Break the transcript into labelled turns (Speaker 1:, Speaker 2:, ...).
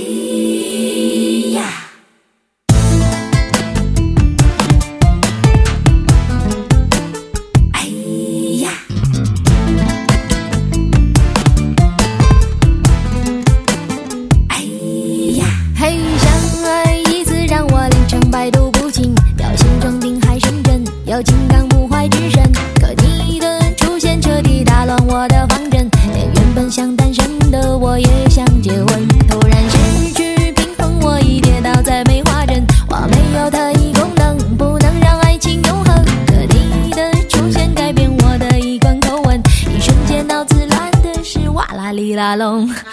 Speaker 1: 呀，哎呀，哎呀，嘿，相爱一次让我连成败都不清，表现装定还深真，有金刚不坏之身。可你的出现彻底打乱我的方针，连原本想单身的我也想结婚。突然失去平衡，我已跌倒在梅花阵，我没有特异功能，不能让爱情永恒。可你的出现改变我的一贯口吻，一瞬间脑子乱的是哇啦哩啦隆。